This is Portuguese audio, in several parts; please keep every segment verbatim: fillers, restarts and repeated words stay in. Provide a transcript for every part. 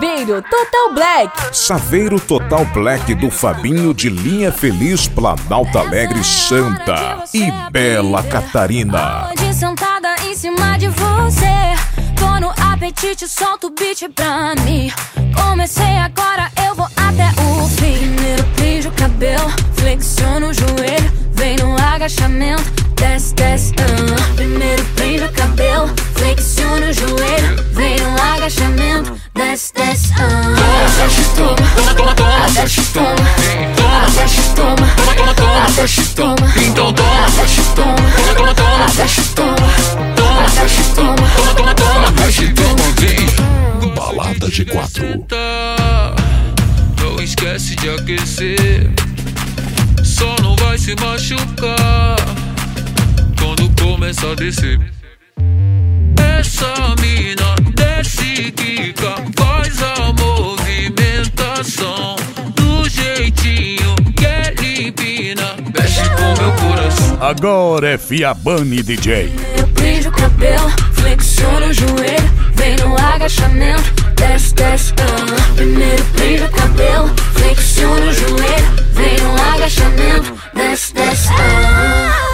Saveiro Total Black. Saveiro Total Black do Fabinho de Linha Feliz, Planalto Alegre, Santa e Bela Catarina. Hoje sentada em cima de você, tô no apetite, solta o beat pra mim. Comecei agora, eu vou até o fim. Primeiro prende o cabelo, flexiona o joelho, vem no agachamento, desce, desce, uh. Primeiro prende o cabelo, flexiona o joelho, vem no agachamento, desce, desce, uh. Desce, toma, toma, toma, toma, desce, toma, toma, desce, toma, toma, toma, toma, desce, toma, então toma, desce, toma, toma, toma, toma, desce, toma, toma, desce, toma, toma, toma, toma, desce, toma, vem. Balada G quatro. Não esquece de aquecer, só não vai se machucar quando começa a descer. Essa mina desce, quica, faz a movimentação do jeitinho que ele empina, mexe com meu coração. Agora é Fiabani D J. Eu prendo o cabelo, flexiona o joelho, vem no agachamento, desce, desce, uh. Primeiro prende o cabelo, flexiona o joelho, vem no agachamento, desce, desce, uh.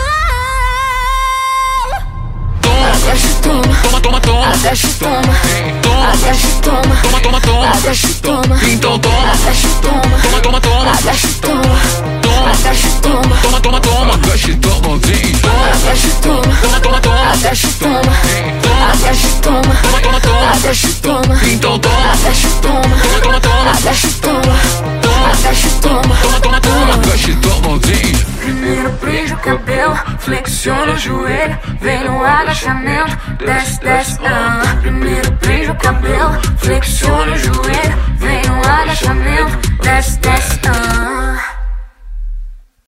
Desce, toma, Toma, toma, toma, desce, toma, toma, desce, toma, toma, toma, toma, desce, toma, então toma, desce, toma, toma, toma, toma, desce, toma, toma, desce, toma, toma, toma, toma, desce, toma, vem, desce, toma, toma, toma, toma, desce, toma, toma, desce, toma, toma, toma, toma, desce, toma, então toma, desce, toma, toma, toma, toma, desce, toma, toma, desce, toma, toma, toma, toma, desce, toma, vem. Primeiro prende o cabelo, flexiona o joelho, vem no agachamento, desce, desce, ah. Primeiro prende o cabelo, flexiona o joelho,